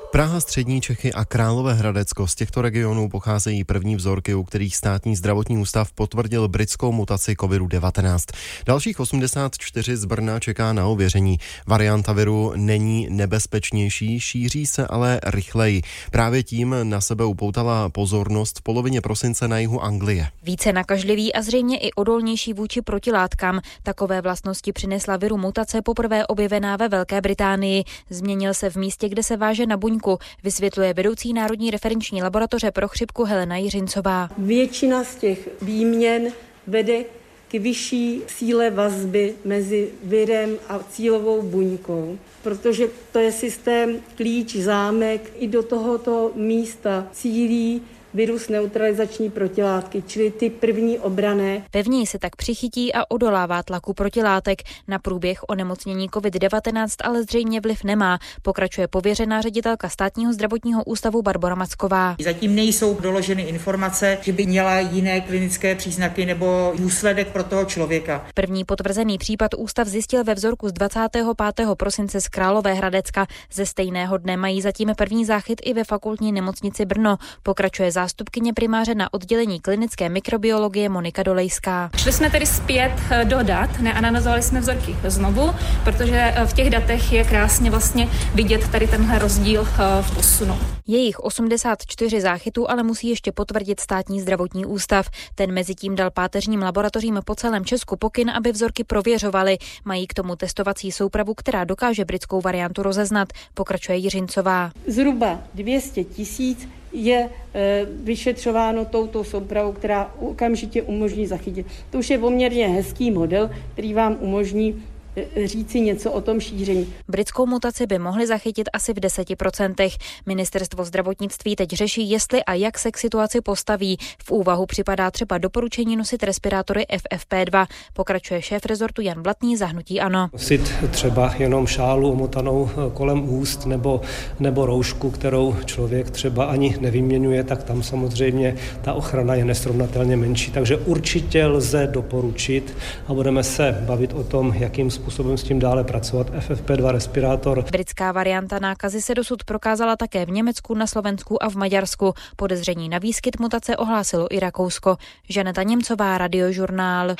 Praha, střední Čechy a Královéhradecko. Z těchto regionů pocházejí první vzorky, u kterých státní zdravotní ústav potvrdil britskou mutaci COVID-19. Dalších 84 z Brna čeká na ověření. Varianta viru není nebezpečnější, šíří se ale rychleji. Právě tím na sebe upoutala pozornost v polovině prosince na jihu Anglie. Více nakažlivý a zřejmě i odolnější vůči protilátkám. Takové vlastnosti přinesla viru mutace poprvé objevená ve Velké Británii. Změnil se v místě, kde se váže na buňku, vysvětluje vedoucí Národní referenční laboratoře pro chřipku Helena Jiřincová. Většina z těch výměn vede k vyšší síle vazby mezi virem a cílovou buňkou, protože to je systém klíč, zámek, i do tohoto místa cílí virus neutralizační protilátky, čili ty první obranné. Pevněji se tak přichytí a odolává tlaku protilátek. Na průběh onemocnění COVID-19 ale zřejmě vliv nemá, pokračuje pověřená ředitelka Státního zdravotního ústavu Barbora Macková. Zatím nejsou doloženy informace, že by měla jiné klinické příznaky nebo důsledek pro toho člověka. První potvrzený případ ústav zjistil ve vzorku z 25. prosince z Královéhradecka. Ze stejného dne mají zatím první záchyt i ve fakultní nemocnici Brno, pokračuje zástupkyně primáře na oddělení klinické mikrobiologie Monika Dolejská. Šli jsme tedy zpět do dat, neanalyzovali jsme vzorky znovu, protože v těch datech je krásně vlastně vidět tady tenhle rozdíl v posunu. Jejich 84 záchytů ale musí ještě potvrdit Státní zdravotní ústav. Ten mezitím dal páteřním laboratořím po celém Česku pokyn, aby vzorky prověřovali. Mají k tomu testovací soupravu, která dokáže britskou variantu rozeznat, pokračuje Jiřincová. Zhruba 200 000 je vyšetřováno touto soupravou, která okamžitě umožní zachytit. To už je poměrně hezký model, který vám umožní říci něco o tom šíření. Britskou mutaci by mohli zachytit asi v 10%. Ministerstvo zdravotnictví teď řeší, jestli a jak se k situaci postaví. V úvahu připadá třeba doporučení nosit respirátory FFP2. Pokračuje šéf rezortu Jan Blatný za hnutí ANO. Nosit třeba jenom šálu omotanou kolem úst nebo roušku, kterou člověk třeba ani nevyměňuje, tak tam samozřejmě ta ochrana je nesrovnatelně menší. Takže určitě lze doporučit a budeme se bavit o tom, jakým způsobem s tím dále pracovat. FFP2 respirátor. Britská varianta nákazy se dosud prokázala také v Německu, na Slovensku a v Maďarsku. Podezření na výskyt mutace ohlásilo i Rakousko. Žaneta Němcová, Radiožurnál.